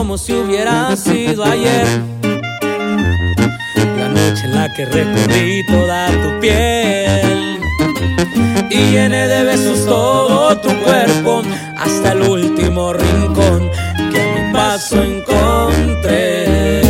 como si hubiera sido ayer. La noche en la que recorrí toda tu piel y llené de besos todo tu cuerpo, hasta el último rincón que a mi paso encontré.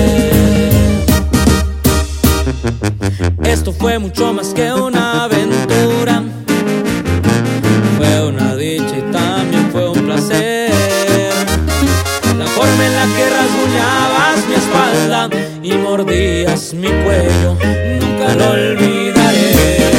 Esto fue mucho más que una aventura, fue una dicha y también fue un placer. La forma en la que rasguñabas mi espalda y mordías mi cuello, nunca lo olvidaré.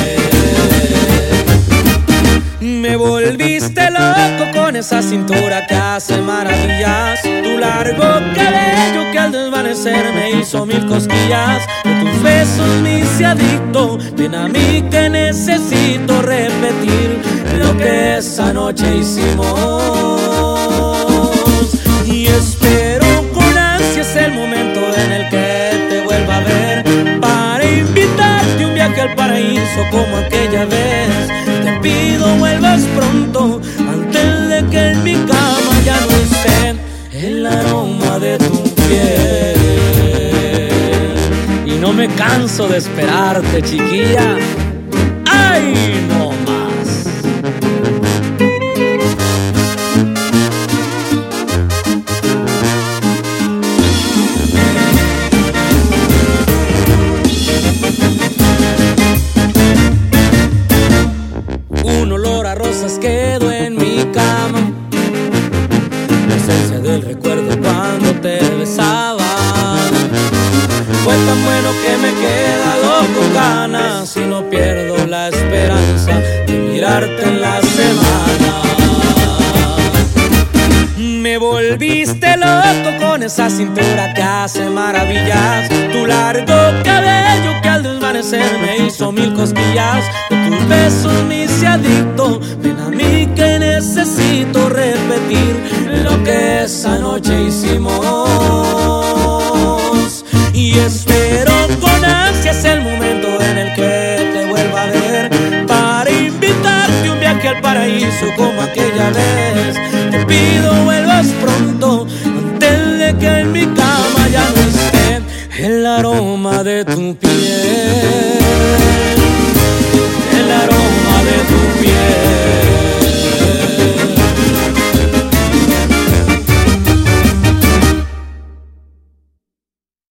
Me volviste loco con esa cintura que hace maravillas, tu largo cabello que al desvanecer me hizo mil cosquillas. De tus besos me hice adicto, ven a mí que necesito repetir lo que esa noche hicimos. Y espero con ansias el momento en el que te vuelva a ver, para invitarte un viaje al paraíso como aquella vez. Te pido vuelvas pronto, antes de que en mi cama ya no esté el aroma de tu piel. Y no me canso de esperarte, chiquilla. ¡Ay, no más! Un olor a rosas quedó en mi cama, la esencia del recuerdo cuando te besaba. Fue tan bueno que me he quedado con ganas y no pierdo la esperanza de mirarte en la semana. Me volviste loco con esa cintura que hace maravillas, tu largo cabello que al desvanecer me hizo mil cosquillas. De tus besos me hice adicto, ven a mí que necesito repetir lo que esa noche hicimos. Y espero con ansias el momento en el que te vuelva a ver, para invitarte un viaje al paraíso como aquella vez. Te pido vuelvas pronto, antes de que en mi cama ya no esté el aroma de tu piel, el aroma de tu